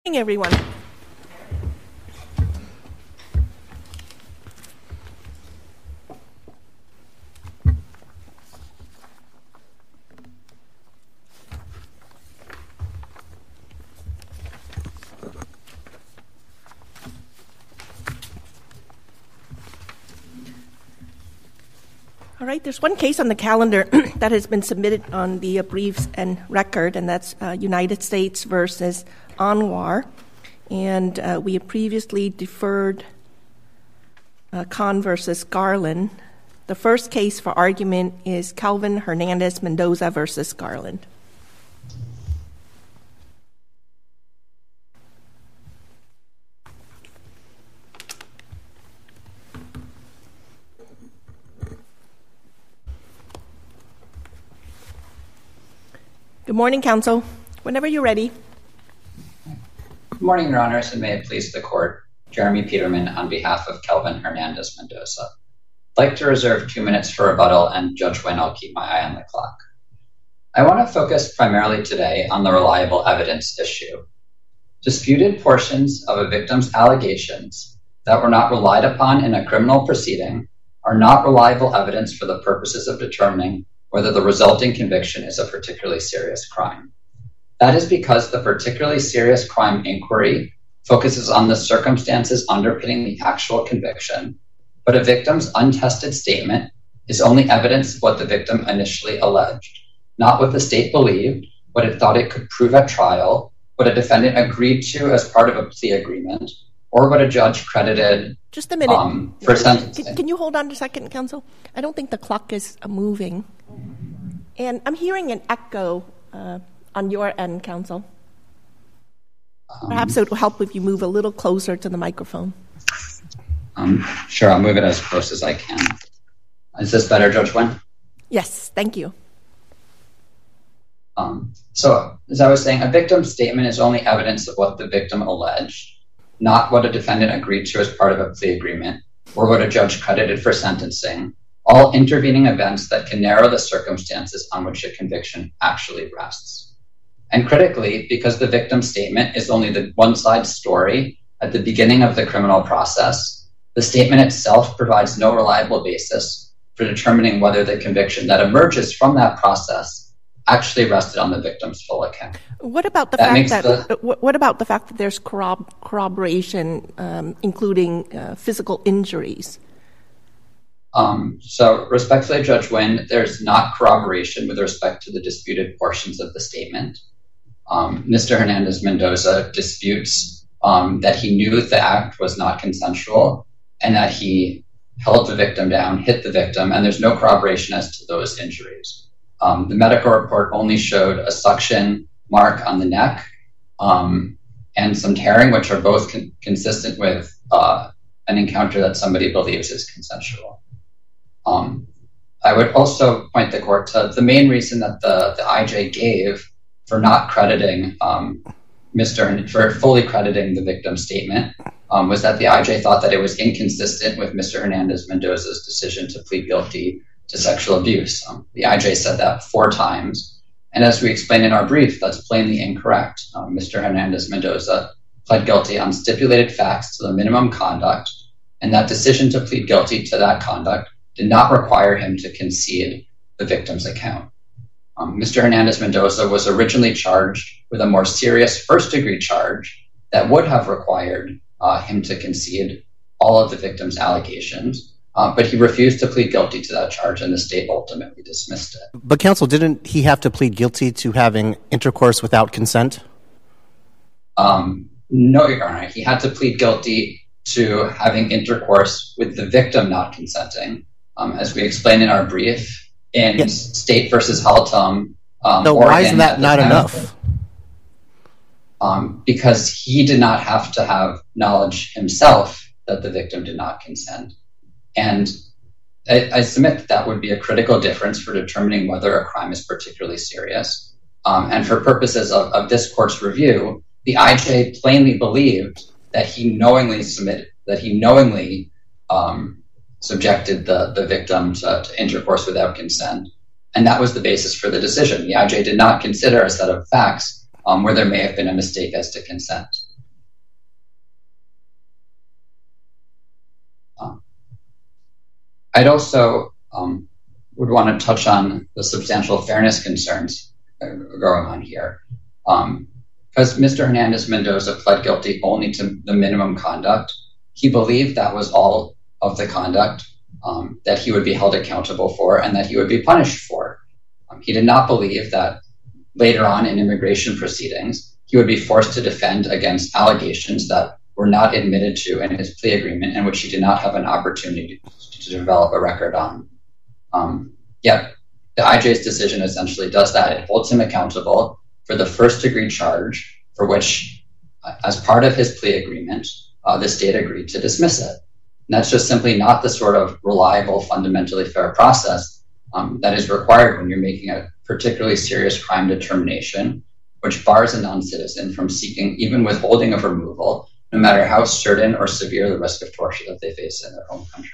Good morning, everyone. All right, there's one case on the calendar that has been submitted on the briefs and record, and that's United States versus Anwar. And we have previously deferred Khan versus Garland. The first case for argument is Kelvin Hernandez-Mendoza versus Garland. Good morning, counsel. Whenever you're ready. Good morning, Your Honors, and may it please the Court. Jeremy Peterman on behalf of Kelvin Hernandez-Mendoza. I'd like to reserve 2 minutes for rebuttal, and Judge Wynn, I'll keep my eye on the clock. I want to focus primarily today on the reliable evidence issue. Disputed portions of a victim's allegations that were not relied upon in a criminal proceeding are not reliable evidence for the purposes of determining whether the resulting conviction is a particularly serious crime. That is because the particularly serious crime inquiry focuses on the circumstances underpinning the actual conviction, but a victim's untested statement is only evidence of what the victim initially alleged, not what the state believed, what it thought it could prove at trial, what a defendant agreed to as part of a plea agreement, or what a judge credited. Just a minute. For sentencing. Can you hold on a second, counsel? I don't think the clock is moving. And I'm hearing an echo on your end, counsel. Perhaps it will help if you move a little closer to the microphone. Sure, I'll move it as close as I can. Is this better, Judge Wynn? Yes, thank you. So, as I was saying, a victim's statement is only evidence of what the victim alleged, not what a defendant agreed to as part of a plea agreement, or what a judge credited for sentencing, all intervening events that can narrow the circumstances on which a conviction actually rests. And critically, because the victim's statement is only the one-side story at the beginning of the criminal process, the statement itself provides no reliable basis for determining whether the conviction that emerges from that process actually rested on the victim's full account. What about the fact that there's corroboration, including physical injuries? So respectfully, Judge Wynn, there's not corroboration with respect to the disputed portions of the statement. Mr. Hernandez-Mendoza disputes that he knew the act was not consensual and that he held the victim down, hit the victim, and there's no corroboration as to those injuries. The medical report only showed a suction mark on the neck and some tearing, which are both consistent with an encounter that somebody believes is consensual. I would also point the court to the main reason that the IJ gave for not crediting for fully crediting the victim's statement was that the IJ thought that it was inconsistent with Mr. Hernandez-Mendoza's decision to plead guilty to sexual abuse. The IJ said that 4 times, and as we explained in our brief, that's plainly incorrect. Mr. Hernandez-Mendoza pled guilty on stipulated facts to the minimum conduct, and that decision to plead guilty to that conduct did not require him to concede the victim's account. Mr. Hernandez-Mendoza was originally charged with a more serious first-degree charge that would have required him to concede all of the victim's allegations, but he refused to plead guilty to that charge, and the state ultimately dismissed it. But counsel, didn't he have to plead guilty to having intercourse without consent? No, Your Honor. He had to plead guilty to having intercourse with the victim not consenting. As we explained in our brief, in State versus Haltom, so why isn't that not enough? Because he did not have to have knowledge himself that the victim did not consent. And I submit that would be a critical difference for determining whether a crime is particularly serious. And for purposes of this court's review, the IJ plainly believed that he knowingly subjected the victim to intercourse without consent. And that was the basis for the decision. The IJ did not consider a set of facts where there may have been a mistake as to consent. I'd also would want to touch on the substantial fairness concerns that are going on here. Because Mr. Hernandez-Mendoza pled guilty only to the minimum conduct, he believed that was all of the conduct that he would be held accountable for and that he would be punished for. He did not believe that later on in immigration proceedings, he would be forced to defend against allegations that were not admitted to in his plea agreement and which he did not have an opportunity to develop a record on. Yet, the IJ's decision essentially does that. It holds him accountable for the first-degree charge for which, as part of his plea agreement, the state agreed to dismiss it. And that's just simply not the sort of reliable, fundamentally fair process that is required when you're making a particularly serious crime determination, which bars a non-citizen from seeking even withholding of removal, no matter how certain or severe the risk of torture that they face in their home country.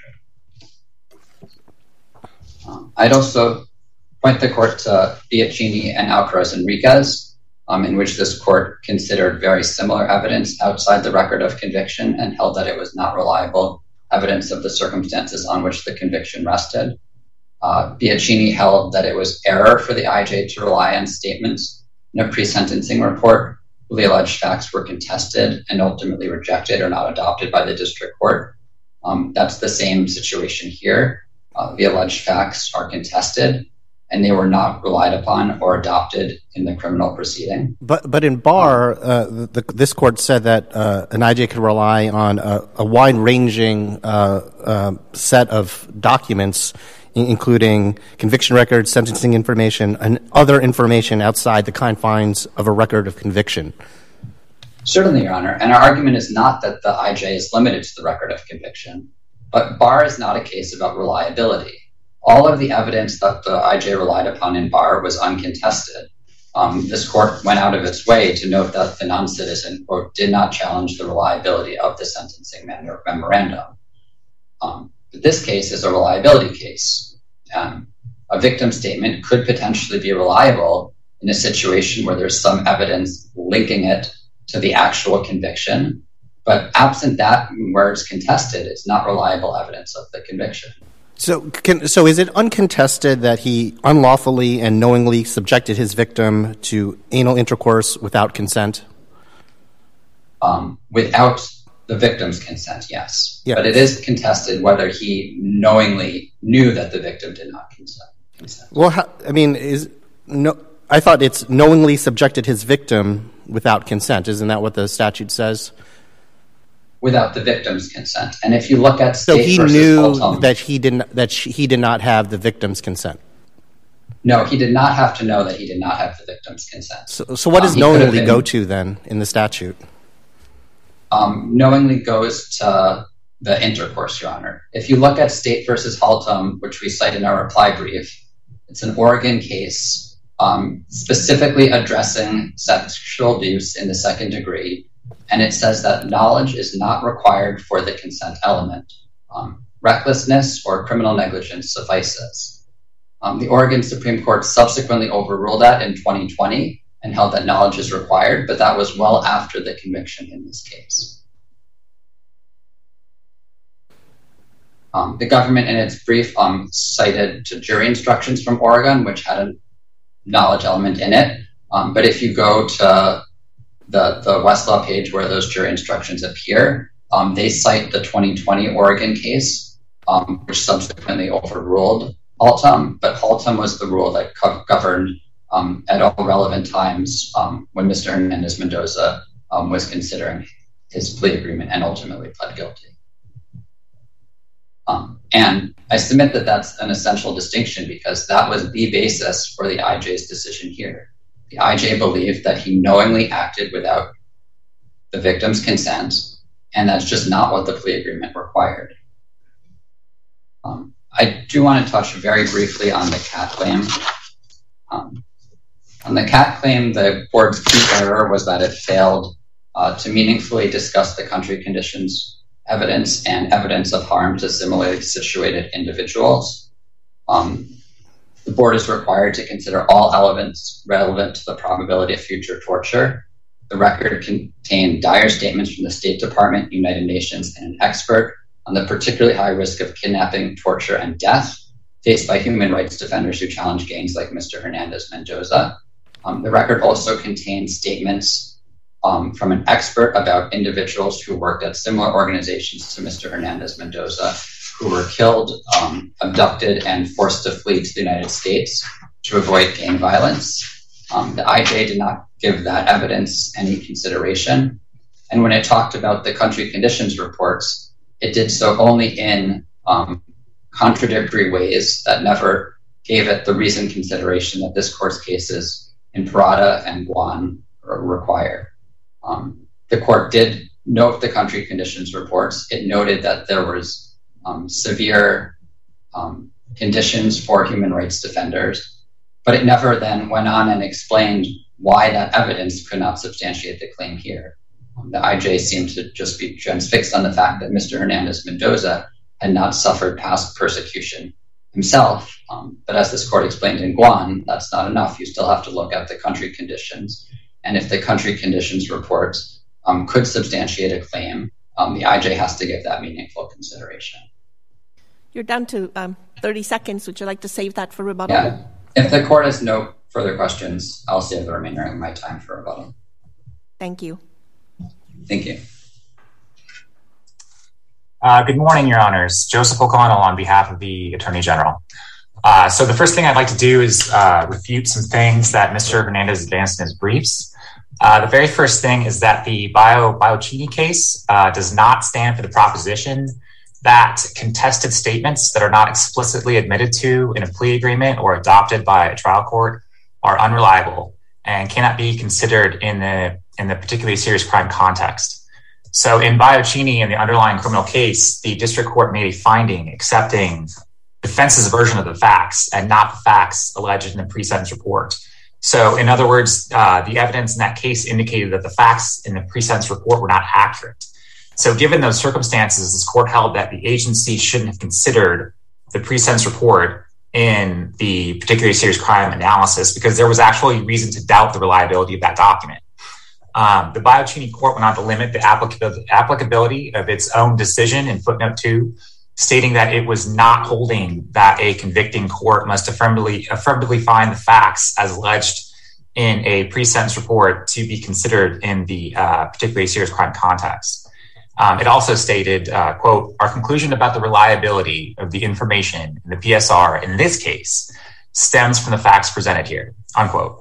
I'd also point the court to Biachini and Alcaraz-Enriquez, in which this court considered very similar evidence outside the record of conviction and held that it was not reliable evidence of the circumstances on which the conviction rested. Biachini held that it was error for the IJ to rely on statements in a pre-sentencing report where the alleged facts were contested and ultimately rejected or not adopted by the district court. That's the same situation here. The alleged facts are contested and they were not relied upon or adopted in the criminal proceeding. But in Barr, this court said that an IJ could rely on a wide-ranging set of documents, including conviction records, sentencing information, and other information outside the confines of a record of conviction. Certainly, Your Honor. And our argument is not that the IJ is limited to the record of conviction, but Barr is not a case about reliability. All of the evidence that the IJ relied upon in Barr was uncontested. This court went out of its way to note that the non-citizen, quote, did not challenge the reliability of the sentencing memorandum. But this case is a reliability case. A victim statement could potentially be reliable in a situation where there's some evidence linking it to the actual conviction. But absent that, where it's contested, it's not reliable evidence of the conviction. So is it uncontested that he unlawfully and knowingly subjected his victim to anal intercourse without consent? Without the victim's consent, yes. Yeah. But it is contested whether he knowingly knew that the victim did not consent. Well, I thought it's knowingly subjected his victim without consent. Isn't that what the statute says? Without the victim's consent. And if you look at so he knew that he did not have the victim's consent. No, he did not have to know that he did not have the victim's consent. So what does knowingly go to then in the statute? Knowingly goes to the intercourse, Your Honor. If you look at State versus Haltom, which we cite in our reply brief, it's an Oregon case specifically addressing sexual abuse in the second degree. And it says that knowledge is not required for the consent element. Recklessness or criminal negligence suffices. The Oregon Supreme Court subsequently overruled that in 2020 and held that knowledge is required, but that was well after the conviction in this case. The government in its brief cited to jury instructions from Oregon, which had a knowledge element in it. But if you go to the Westlaw page where those jury instructions appear, they cite the 2020 Oregon case, which subsequently overruled Haltom, but Haltom was the rule that governed at all relevant times when Mr. Hernandez-Mendoza was considering his plea agreement and ultimately pled guilty. And I submit that that's an essential distinction because that was the basis for the IJ's decision here. The IJ believed that he knowingly acted without the victim's consent, and that's just not what the plea agreement required. I do want to touch very briefly on the CAT claim. On the CAT claim, the board's key error was that it failed to meaningfully discuss the country conditions evidence and evidence of harm to similarly situated individuals. The board is required to consider all elements relevant to the probability of future torture. The record contained dire statements from the State Department, United Nations, and an expert on the particularly high risk of kidnapping, torture, and death faced by human rights defenders who challenge gangs like Mr. Hernandez-Mendoza. The record also contains statements from an expert about individuals who worked at similar organizations to Mr. Hernandez-Mendoza who were killed, abducted, and forced to flee to the United States to avoid gang violence. The IJ did not give that evidence any consideration. And when it talked about the country conditions reports, it did so only in contradictory ways that never gave it the reasoned consideration that this court's cases in Parada and Guan require. The court did note the country conditions reports. It noted that there was severe conditions for human rights defenders, but it never then went on and explained why that evidence could not substantiate the claim here. The IJ seemed to just be transfixed on the fact that Mr. Hernandez-Mendoza had not suffered past persecution himself. But as this court explained in Guan, that's not enough. You still have to look at the country conditions. And if the country conditions reports could substantiate a claim, the IJ has to give that meaningful consideration. You're down to 30 seconds. Would you like to save that for rebuttal? Yeah. If the court has no further questions, I'll save the remainder of my time for rebuttal. Thank you. Thank you. Good morning, Your Honors. Joseph O'Connell on behalf of the Attorney General. So the first thing I'd like to do is refute some things that Mr. Hernandez advanced in his briefs. The very first thing is that the Biocchini case does not stand for the proposition that contested statements that are not explicitly admitted to in a plea agreement or adopted by a trial court are unreliable and cannot be considered in the particularly serious crime context. So in Biocchini, in the underlying criminal case, the district court made a finding accepting defense's version of the facts and not the facts alleged in the pre-sentence report. So in other words, the evidence in that case indicated that the facts in the pre-sentence report were not accurate. So given those circumstances, this court held that the agency shouldn't have considered the pre-sentence report in the particularly serious crime analysis because there was actually reason to doubt the reliability of that document. The Biocchini court went on to limit the applicability of its own decision in footnote 2, stating that it was not holding that a convicting court must affirmatively find the facts as alleged in a pre-sentence report to be considered in the particularly serious crime context. It also stated, quote, "Our conclusion about the reliability of the information in the PSR in this case stems from the facts presented here," unquote.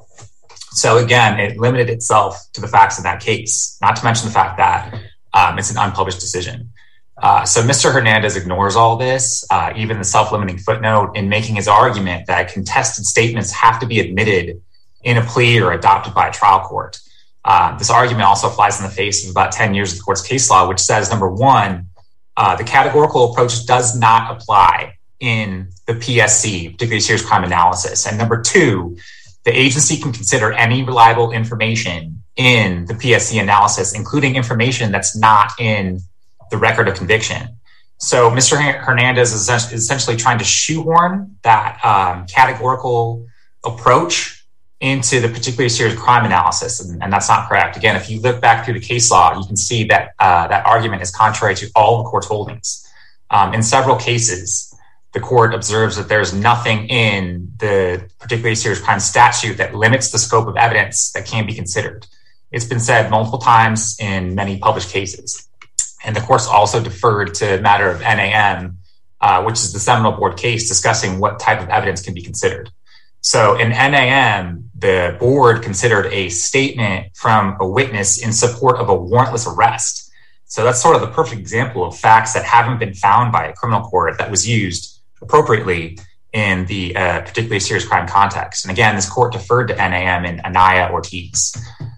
So again, it limited itself to the facts in that case, not to mention the fact that it's an unpublished decision. So Mr. Hernandez ignores all this, even the self-limiting footnote, in making his argument that contested statements have to be admitted in a plea or adopted by a trial court. This argument also flies in the face of about 10 years of the court's case law, which says, number one, the categorical approach does not apply in the PSC, particularly serious crime analysis. And number two, the agency can consider any reliable information in the PSC analysis, including information that's not in the record of conviction. So Mr. Hernandez is essentially trying to shoehorn that categorical approach into the particularly serious crime analysis, and that's not correct. Again, if you look back through the case law, you can see that that argument is contrary to all the court's holdings. In several cases, the court observes that there's nothing in the particularly serious crime statute that limits the scope of evidence that can be considered. It's been said multiple times in many published cases. And the court's also deferred to a matter of NAM, which is the Seminole Board case discussing what type of evidence can be considered. So in NAM, the board considered a statement from a witness in support of a warrantless arrest. So that's sort of the perfect example of facts that haven't been found by a criminal court that was used appropriately in the particularly serious crime context. And again, this court deferred to NAM and Anaya Ortiz.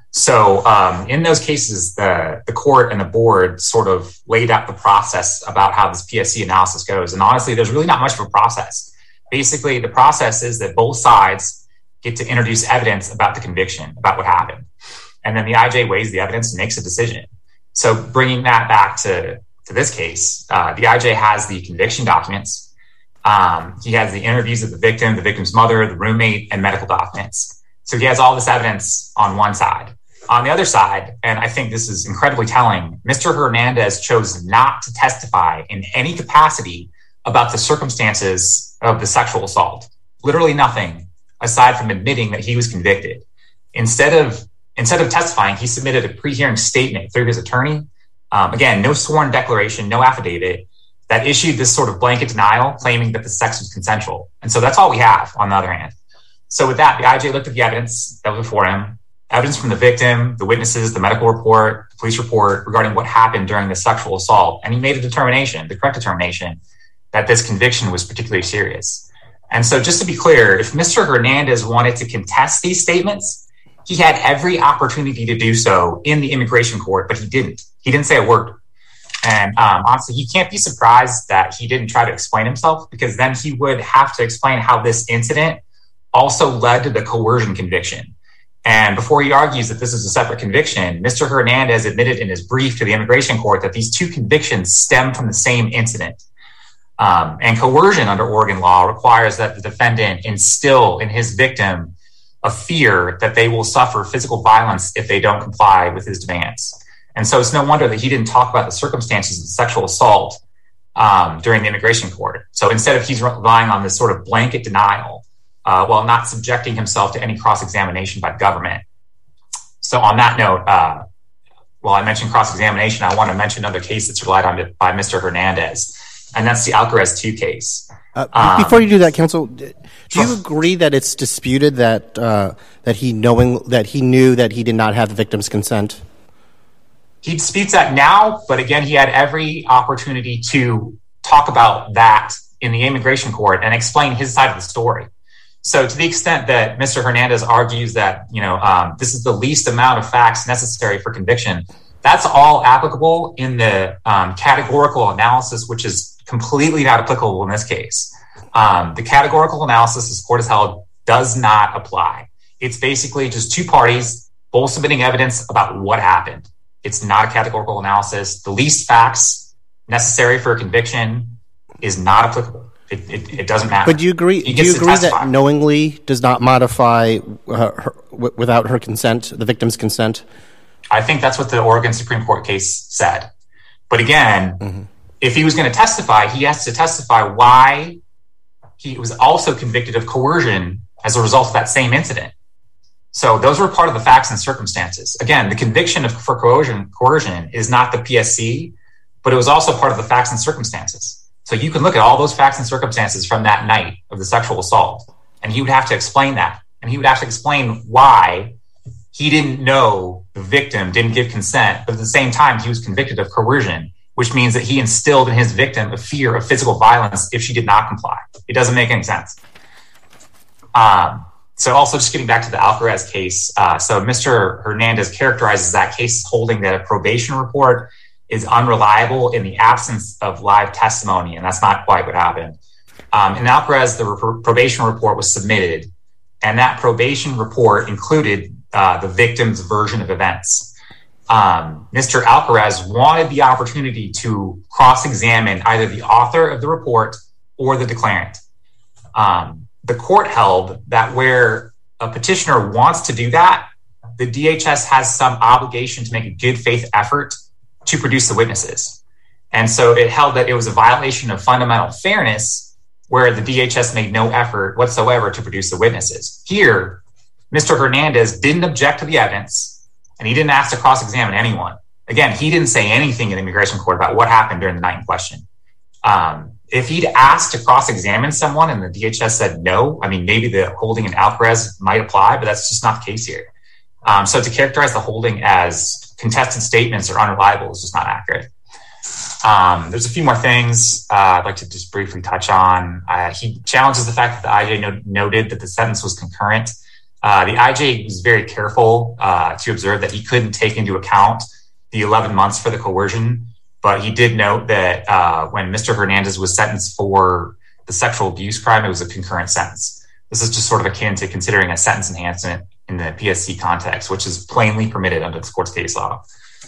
So in those cases, the court and the board sort of laid out the process about how this PSC analysis goes. And honestly, there's really not much of a process. Basically, the process is that both sides get to introduce evidence about the conviction, about what happened. And then the IJ weighs the evidence and makes a decision. So bringing that back to this case, the IJ has the conviction documents. He has the interviews of the victim's mother, the roommate, and medical documents. So he has all this evidence on one side. On the other side, and I think this is incredibly telling, Mr. Hernandez chose not to testify in any capacity about the circumstances of the sexual assault. Literally nothing, aside from admitting that he was convicted. Instead of testifying, he submitted a pre-hearing statement through his attorney. Again, no sworn declaration, no affidavit, that issued this sort of blanket denial claiming that the sex was consensual. And so that's all we have on the other hand. So with that, the IJ looked at the evidence that was before him, evidence from the victim, the witnesses, the medical report, the police report regarding what happened during the sexual assault. And he made a determination, the correct determination, that this conviction was particularly serious. And so just to be clear, if Mr. Hernandez wanted to contest these statements, he had every opportunity to do so in the immigration court, but he didn't. He didn't say a word. And honestly, he can't be surprised that he didn't try to explain himself, because then he would have to explain how this incident also led to the coercion conviction. And before he argues that this is a separate conviction, Mr. Hernandez admitted in his brief to the immigration court that these two convictions stem from the same incident. And coercion under Oregon law requires that the defendant instill in his victim a fear that they will suffer physical violence if they don't comply with his demands. And so it's no wonder that he didn't talk about the circumstances of the sexual assault during the immigration court. So instead of he's relying on this sort of blanket denial while not subjecting himself to any cross-examination by the government. So on that note, while I mentioned cross-examination, I want to mention another case that's relied on by Mr. Hernandez, and that's the Alcarez 2 case. Before you do that, counsel, do you agree that it's disputed that he knew that he did not have the victim's consent? He disputes that now, but again, he had every opportunity to talk about that in the immigration court and explain his side of the story. So to the extent that Mr. Hernandez argues that, this is the least amount of facts necessary for conviction, that's all applicable in the categorical analysis, which is completely not applicable in this case. The categorical analysis, this court has held, does not apply. It's basically just two parties both submitting evidence about what happened. It's not a categorical analysis. The least facts necessary for a conviction is not applicable. It doesn't matter. But do you agree that knowingly does not modify without her consent, the victim's consent? I think that's what the Oregon Supreme Court case said. But again, if he was going to testify, he has to testify why he was also convicted of coercion as a result of that same incident. So those were part of the facts and circumstances. Again, the conviction for coercion is not the PSC, but it was also part of the facts and circumstances. So you can look at all those facts and circumstances from that night of the sexual assault, and he would have to explain that. And he would have to explain why he didn't know the victim didn't give consent, but at the same time, he was convicted of coercion, which means that he instilled in his victim a fear of physical violence if she did not comply. It doesn't make any sense. So also just getting back to the Alcarez case, so Mr. Hernandez characterizes that case holding that a probation report is unreliable in the absence of live testimony, and that's not quite what happened. In Alcarez, the probation report was submitted, and that probation report included the victim's version of events. Mr. Alcarez wanted the opportunity to cross-examine either the author of the report or the declarant. The court held that where a petitioner wants to do that, the DHS has some obligation to make a good faith effort to produce the witnesses. And so it held that it was a violation of fundamental fairness where the DHS made no effort whatsoever to produce the witnesses. Here, Mr. Hernandez didn't object to the evidence, and he didn't ask to cross-examine anyone. Again, he didn't say anything in the immigration court about what happened during the night in question. If he'd asked to cross-examine someone and the DHS said no, I mean, maybe the holding in Alcarez might apply, but that's just not the case here. So to characterize the holding as contested statements or unreliable is just not accurate. There's a few more things I'd like to just briefly touch on. He challenges the fact that the IJ noted that the sentence was concurrent. The IJ was very careful to observe that he couldn't take into account the 11 months for the coercion, but he did note that when Mr. Hernandez was sentenced for the sexual abuse crime, it was a concurrent sentence. This is just sort of akin to considering a sentence enhancement in the PSC context, which is plainly permitted under this court's case law.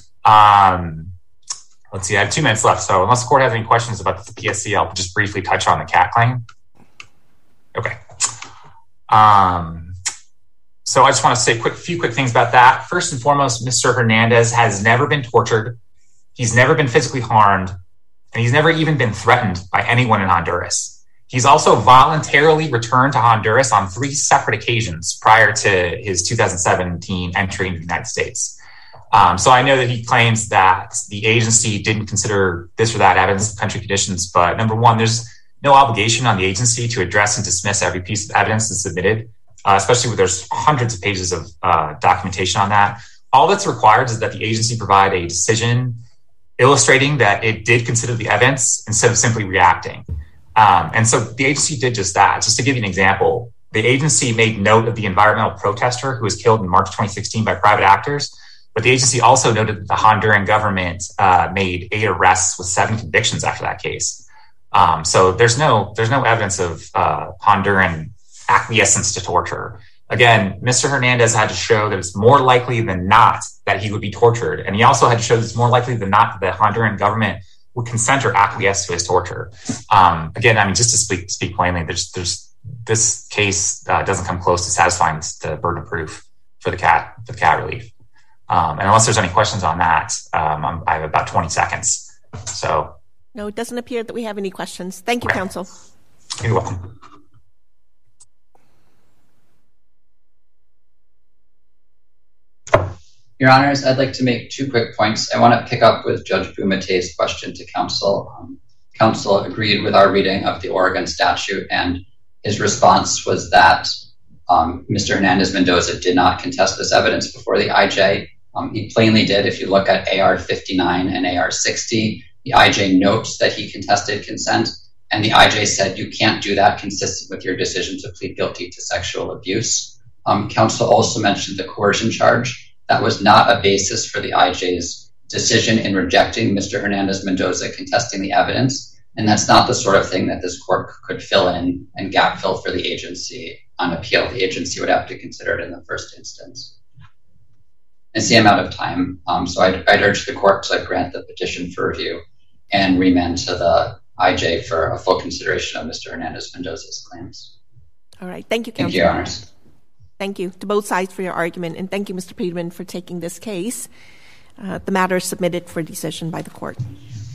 Let's see, I have 2 minutes left. So unless the court has any questions about the PSC, I'll just briefly touch on the CAT claim. Okay. So I just want to say a few quick things about that. First and foremost, Mr. Hernandez has never been tortured. He's never been physically harmed, and he's never even been threatened by anyone in Honduras. He's also voluntarily returned to Honduras on 3 separate occasions prior to his 2017 entry into the United States. So I know that he claims that the agency didn't consider this or that evidence of country conditions, but number one, there's no obligation on the agency to address and dismiss every piece of evidence that's submitted, especially when there's hundreds of pages of documentation on that. All that's required is that the agency provide a decision illustrating that it did consider the evidence instead of simply reacting. And so the agency did just that. Just to give you an example, the agency made note of the environmental protester who was killed in March 2016 by private actors, but the agency also noted that the Honduran government made 8 arrests with 7 convictions after that case. So there's no evidence of Honduran acquiescence to torture. Again, Mr. Hernandez had to show that it's more likely than not that he would be tortured. And he also had to show that it's more likely than not that the Honduran government would consent or acquiesce to his torture. Again, I mean, just to speak plainly, this case doesn't come close to satisfying the burden of proof for the cat relief. And unless there's any questions on that, I have about 20 seconds. So. No, it doesn't appear that we have any questions. Thank you, counsel. You're welcome. Your Honors, I'd like to make 2 quick points. I want to pick up with Judge Bumate's question to counsel. Counsel agreed with our reading of the Oregon statute, and his response was that Mr. Hernandez-Mendoza did not contest this evidence before the IJ. He plainly did. If you look at AR 59 and AR 60, the IJ notes that he contested consent, and the IJ said you can't do that consistent with your decision to plead guilty to sexual abuse. Counsel also mentioned the coercion charge. That was not a basis for the IJ's decision in rejecting Mr. Hernandez-Mendoza contesting the evidence, and that's not the sort of thing that this court could fill in and gap fill for the agency on appeal. The agency would have to consider it in the first instance. I see I'm out of time, so I'd urge the court to grant the petition for review and remand to the IJ for a full consideration of Mr. Hernandez-Mendoza's claims. All right. Thank you, counsel. Thank you, Your Honors. Thank you to both sides for your argument, and thank you, Mr. Peterman, for taking this case. The matter is submitted for decision by the court.